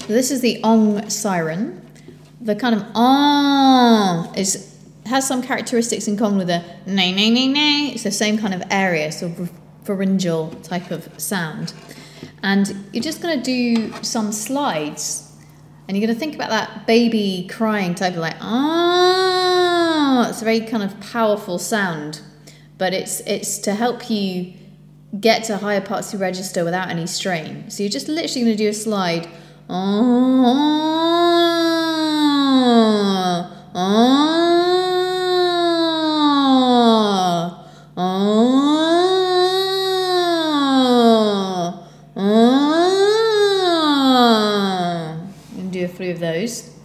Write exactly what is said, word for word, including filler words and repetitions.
this is the ong siren. The kind of ah is has some characteristics in common with a nay nay nay nay. It's the same kind of area, sort of pharyngeal type of sound. And you're just going to do some slides, and you're going to think about that baby crying type of like ah. It's a very kind of powerful sound, but it's it's to help you get to higher parts of the register without any strain. So you're just literally going to do a slide. Ah, ah. Do a few of those.